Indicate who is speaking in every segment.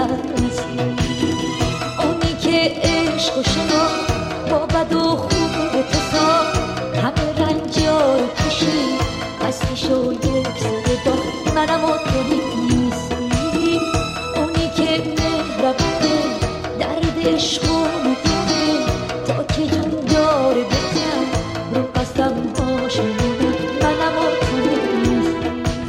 Speaker 1: هستی، اونی که عشق و شنا با بد و خوب اتفاق همه رنجا رو کشید، هستیشو یک سر با منم و تو نیستی، اونی که مهربونه درد عشق و میدونه تا که جون داره بکن رو قسم هاشونه منم و تو نیستی.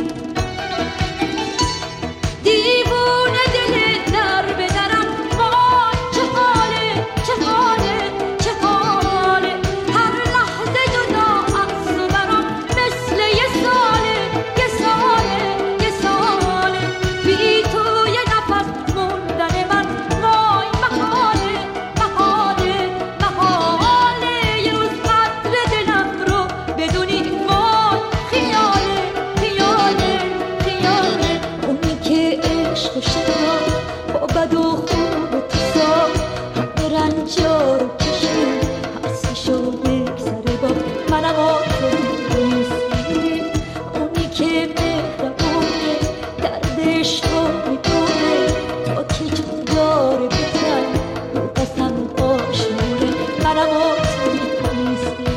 Speaker 1: دیوونه دل در به درم وای چه حاله چه حاله چه حاله، هر لحظه جدا از تو برام مثل یه ساله یه ساله یه ساله، بی تو یه نفس موندن من وای محاله محاله محاله، یه روز قدر دلم رو بدونی وای خیاله خیاله خیاله، اونی که عشق و شنا با بد و خوب اتفاق همه رنجا رو کشید، هستیشو یک سره با منم و تو نیستی، اونی که مهربونه درد عشق رو میدونه تا که جون داره بکن رو قسم آشونه منم و تو نیستی.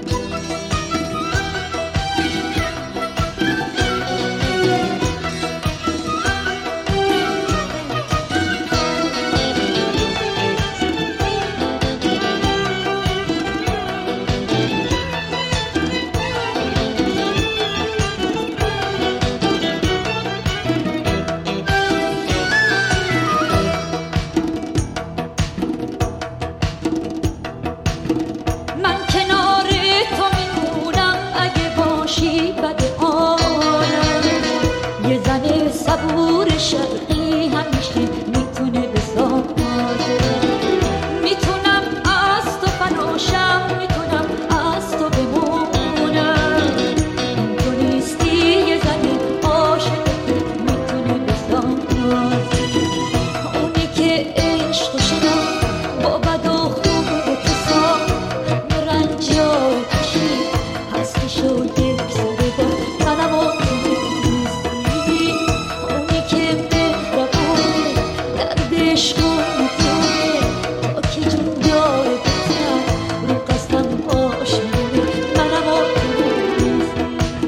Speaker 1: من کنار تو میمونم اگه باشی بد عالم، یه زن صبور شرقی همیشه میتونه بسازه، میتونم از تو فناشم میتونم از تو بمونم، تو نیستی یه زن عاشق میتونه بسازه، اونی که عشق و شنا با بد و خوب اتفاق همه رنجا رو کشید، هستیشو یک سره با منم و تو نیستی، اونی که مهربونه درد عشق رو میدونه تا که جون داره بکن رو قسم آشونه منم و تو نیستی.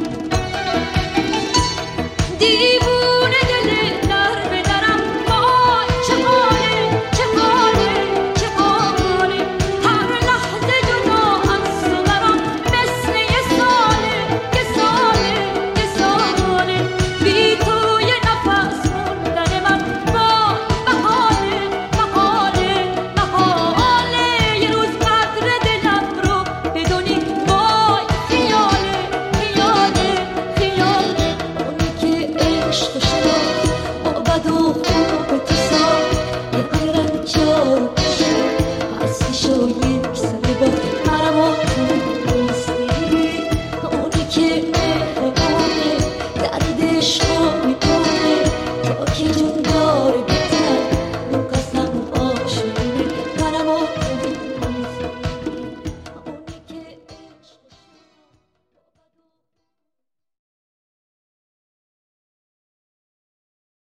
Speaker 1: دیوونه دل در به درم وای چه حاله چه حاله چه حاله، هر لحظه جدا از تو برام مثل یه ساله یه ساله یه ساله، بی تو یه نفس موندن من وای محاله محاله محاله، یه روز قدر دلم رو بدونی وای خیاله خیاله خیاله، اونی که عشق و شنا با بد و خوب اتفاق همه رنجا رو کشید، هستیشو یک سره با منم و تو نیستی، اونی که مهربونه درد عشق رو میدونه تا که جون داره